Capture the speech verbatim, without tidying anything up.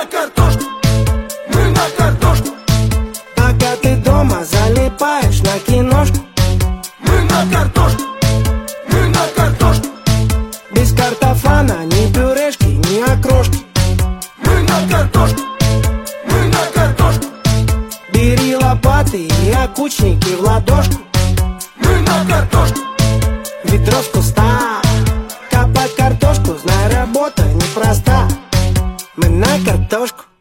на картошку, мы на картошку. Пока ты дома залипаешь на киношку, мы на картошку, мы на картошку. без картофана ни пюрешки, ни окрошки. Мы на картошку, мы на картошку. Бери лопаты и окучники в ладошку. Мы на картошку, Ведро с куста, копать картошку, знай, работа непроста. Мы на картошку.